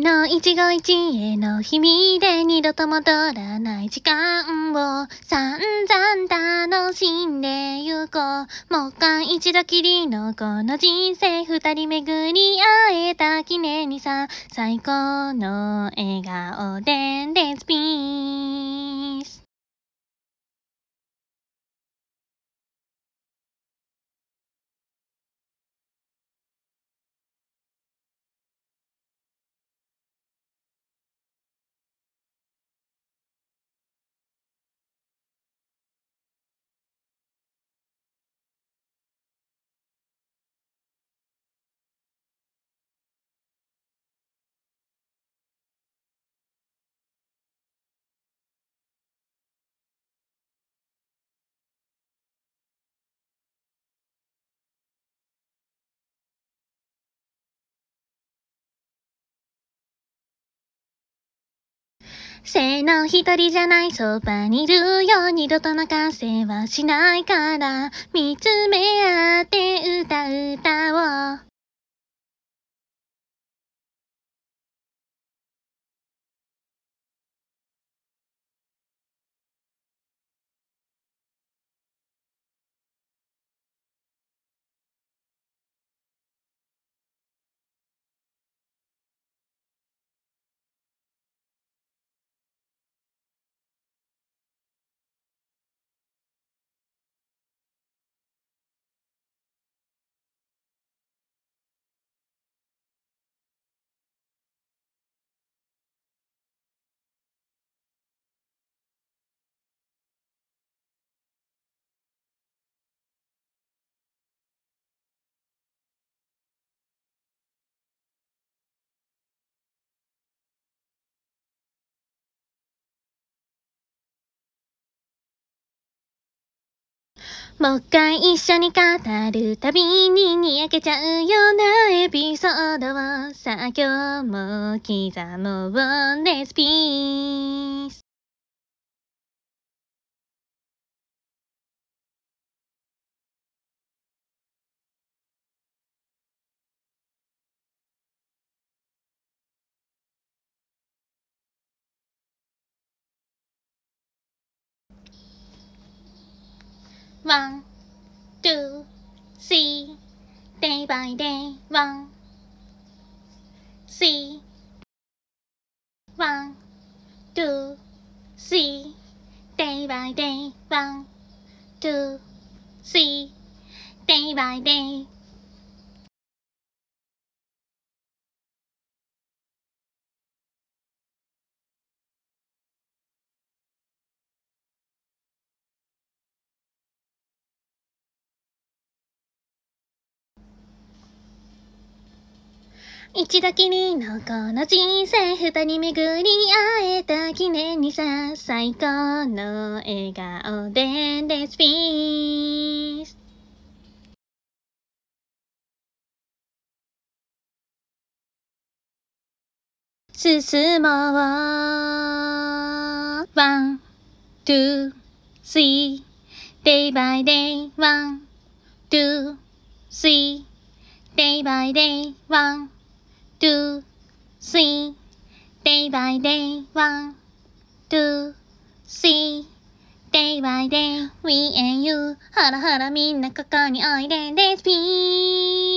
の一期一会の日々で二度と戻らない時間を散々楽しんでゆこう。もう一回一度きりのこの人生、二人巡り会えた記念にさ、最高の笑顔でレッツピース。せーの一人じゃないそばにいるよ、二度と泣かせはしないから見つめ合って歌おう。もう一回一緒に語るたびににやけちゃうようなエピソードをさあ今日も刻もうレシピース。One, two, three, day by day. One, three. One, two, three, day by day. One, two, three, day by day.一度きりのこの人生、二人巡り会えた記念にさ、最高の笑顔でレシピース。進もう。One, two, three, day by day. One, two, three, day by day. One, two, three, day by day. One, two, three, day by day. We and you. ほらほらみんなここにおいでレシピー。